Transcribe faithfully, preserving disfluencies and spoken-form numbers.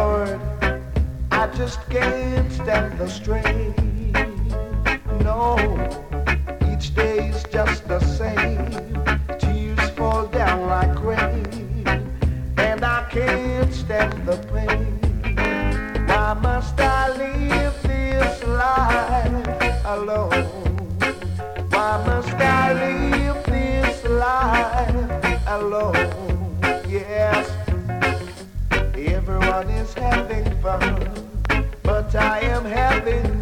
Lord, I just can't stand the strain. No, each day is just the same. Tears fall down like rain, and I can't stand the pain. Why must I live this life alone? Why must I live this life alone? Yes, everyone is having fun, but I am having